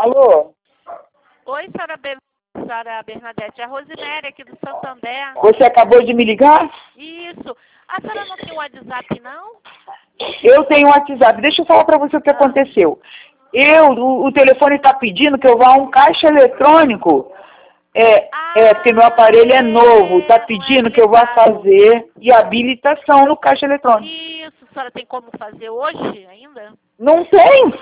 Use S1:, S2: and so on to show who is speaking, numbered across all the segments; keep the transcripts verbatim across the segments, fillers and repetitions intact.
S1: Alô?
S2: Oi, senhora, Be senhora Bernadette, é a Rosemary aqui do Santander.
S1: Você acabou de me ligar?
S2: Isso. A senhora não tem WhatsApp, não?
S1: Eu tenho WhatsApp. Deixa eu falar para você o que
S2: Ah.
S1: aconteceu. Eu, o, o telefone está pedindo que eu vá a um caixa eletrônico. É,
S2: Ah,
S1: é, porque meu aparelho é novo. Está
S2: é,
S1: pedindo
S2: é
S1: que eu vá
S2: verdade.
S1: fazer e habilitação no caixa eletrônico.
S2: Isso, a senhora tem como fazer hoje ainda?
S1: Não tem.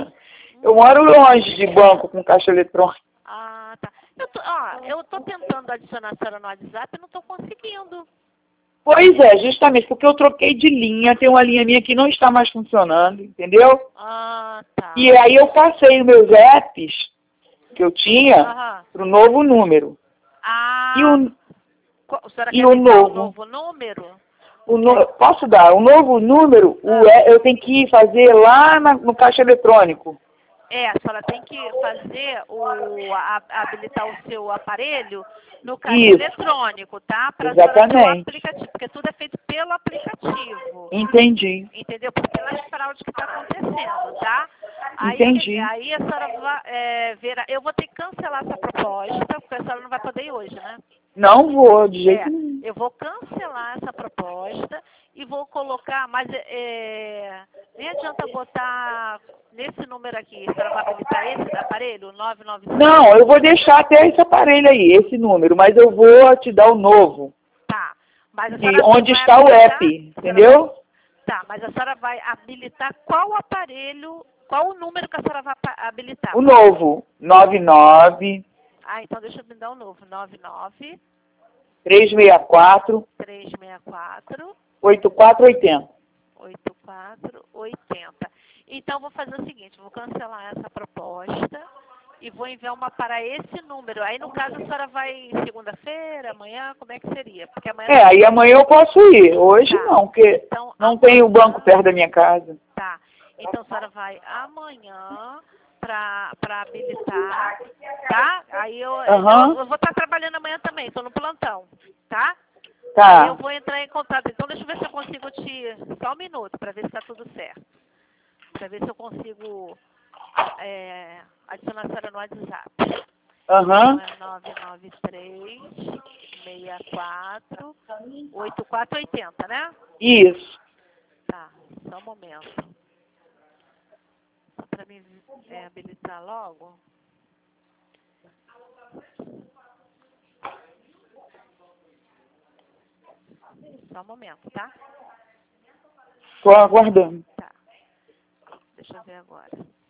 S1: Eu moro longe de banco com caixa eletrônico.
S2: Ah, tá. Eu tô, ó, eu tô tentando adicionar a senhora no WhatsApp e não tô conseguindo.
S1: Pois é, justamente porque eu troquei de linha, tem uma linha minha que não está mais funcionando, entendeu?
S2: Ah, tá.
S1: E aí eu passei os meus apps que eu tinha
S2: Aham.
S1: para o novo número.
S2: Ah,
S1: E o,
S2: co- a senhora
S1: e
S2: quer
S1: o
S2: me dar o
S1: novo,
S2: novo número?
S1: o no, posso dar? O novo número, o,
S2: Ah.
S1: é- eu tenho que fazer lá na- no caixa eletrônico.
S2: É, a senhora tem que fazer o a- habilitar o seu aparelho no caixa
S1: Isso.
S2: eletrônico, tá? Para a senhora ter o
S1: Exatamente.
S2: aplicativo, porque tudo é feito pelo aplicativo.
S1: Entendi.
S2: Entendeu? Por pelas fraudes que está acontecendo, tá? Aí,
S1: Entendi.
S2: aí a senhora vai é, ver. Eu vou ter que cancelar essa proposta, porque a senhora não vai poder ir hoje, né?
S1: Não vou, de jeito
S2: É,
S1: nenhum.
S2: eu vou cancelar essa proposta e vou colocar, mas é, nem adianta botar nesse número aqui, a senhora vai habilitar esse aparelho, nove nove cinco?
S1: Não, eu vou deixar até esse aparelho aí, esse número, mas eu vou te dar o novo.
S2: Tá, mas a
S1: Que,
S2: senhora
S1: onde
S2: vai
S1: está o
S2: habilitar,
S1: app,
S2: a senhora
S1: entendeu?
S2: vai- Tá, mas a senhora vai habilitar qual aparelho, qual o número que a senhora vai pa- habilitar?
S1: O novo, nove nove,
S2: Ah, então deixa eu me dar o novo, nove nove
S1: três seis quatro,
S2: três seis quatro
S1: oito quatro oito zero.
S2: oito quatro oito zero. Então, vou fazer o seguinte, vou cancelar essa proposta e vou enviar uma para esse número. Aí, no caso, a senhora vai segunda-feira, amanhã, como é que seria? Porque amanhã...
S1: É, aí amanhã eu posso ir, hoje
S2: Tá.
S1: não, porque
S2: Então,
S1: não
S2: amanhã...
S1: tem o banco perto da minha casa.
S2: Tá. Então, a senhora vai amanhã para para habilitar, tá? Aí, eu,
S1: Aham.
S2: eu, eu vou estar trabalhando amanhã também, estou no plantão, tá? Aí eu
S1: Tá,
S2: vou entrar em contato. Então, deixa eu ver se eu consigo te... Só um minuto, para ver se está tudo certo. Para ver se eu consigo é, adicionar a senhora no WhatsApp.
S1: aham,
S2: Então, é nove nove três seis quatro oito quatro oito zero, né?
S1: isso.
S2: Tá, só um momento. Só para me é, habilitar logo. Só um momento, tá?
S1: Tô aguardando.
S2: Tá. Deixa eu ver agora.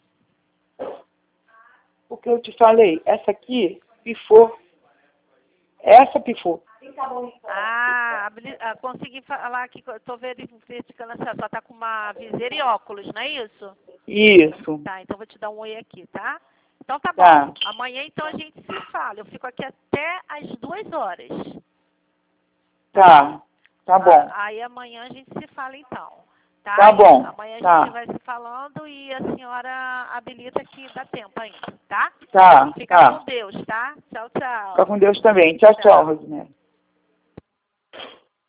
S1: O que eu te falei, essa aqui pifou. Essa pifou.
S2: Ah, habili- ah, consegui falar aqui, estou verificando se ela está com uma viseira e óculos, não é isso?
S1: Isso.
S2: Tá, então vou te dar um oi aqui, tá? Então tá
S1: Tá.
S2: bom. Amanhã então a gente se fala. Eu fico aqui até às duas horas.
S1: Tá. Tá bom.
S2: Ah, aí amanhã a gente se fala então. Tá?
S1: Tá bom.
S2: Amanhã a
S1: Tá.
S2: gente vai se falando e a senhora habilita que dá tempo ainda, tá?
S1: Tá.
S2: Fica
S1: Tá.
S2: com Deus, tá? Tchau,
S1: Fica
S2: tchau.
S1: com Deus também. Tchau, tchau, Rosemary.